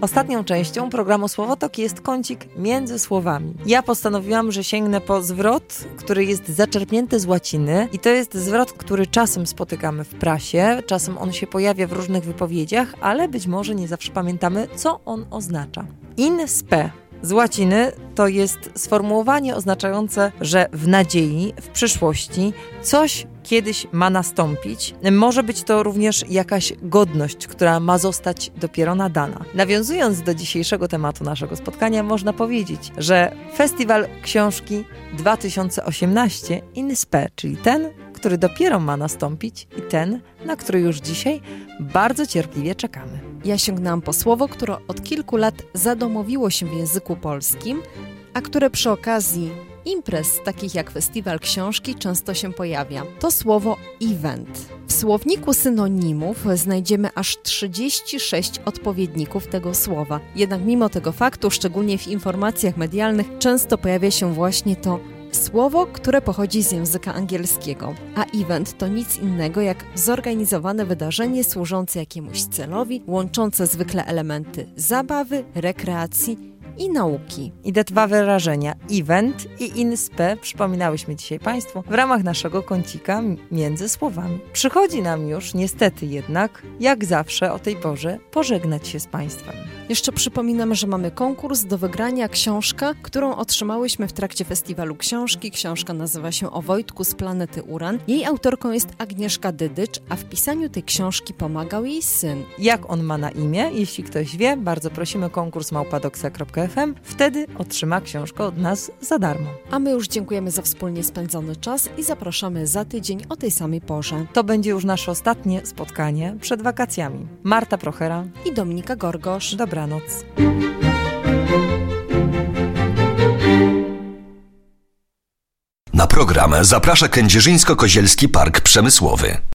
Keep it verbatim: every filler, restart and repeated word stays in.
Ostatnią częścią programu Słowotok jest kącik między słowami. Ja postanowiłam, że sięgnę po zwrot, który jest zaczerpnięty z łaciny i to jest zwrot, który czasem spotykamy w prasie, czasem on się pojawia w różnych wypowiedziach, ale być może nie zawsze pamiętamy, co on oznacza. In spe z łaciny to jest sformułowanie oznaczające, że w nadziei, w przyszłości coś kiedyś ma nastąpić. Może być to również jakaś godność, która ma zostać dopiero nadana. Nawiązując do dzisiejszego tematu naszego spotkania, można powiedzieć, że Festiwal Książki dwa tysiące osiemnaście in spe, czyli ten, który dopiero ma nastąpić i ten, na który już dzisiaj bardzo cierpliwie czekamy. Ja sięgnęłam po słowo, które od kilku lat zadomowiło się w języku polskim, a które przy okazji imprez takich jak Festiwal Książki często się pojawia. To słowo event. W słowniku synonimów znajdziemy aż trzydzieści sześć odpowiedników tego słowa. Jednak mimo tego faktu, szczególnie w informacjach medialnych, często pojawia się właśnie to słowo, które pochodzi z języka angielskiego, a event to nic innego jak zorganizowane wydarzenie służące jakiemuś celowi, łączące zwykle elementy zabawy, rekreacji i nauki. I te dwa wyrażenia, event i in spe, przypominałyśmy dzisiaj Państwu w ramach naszego kącika między słowami. Przychodzi nam już niestety jednak, jak zawsze o tej porze, pożegnać się z Państwem. Jeszcze przypominam, że mamy konkurs do wygrania książka, którą otrzymałyśmy w trakcie Festiwalu Książki. Książka nazywa się O Wojtku z planety Uran. Jej autorką jest Agnieszka Dydycz, a w pisaniu tej książki pomagał jej syn. Jak on ma na imię? Jeśli ktoś wie, bardzo prosimy konkurs małpa doksa kropka ef em. Wtedy otrzyma książkę od nas za darmo. A my już dziękujemy za wspólnie spędzony czas i zapraszamy za tydzień o tej samej porze. To będzie już nasze ostatnie spotkanie przed wakacjami. Marta Prochera i Dominika Gorgosz. Dobranoc. Na program zaprasza Kędzierzyńsko-Kozielski Park Przemysłowy.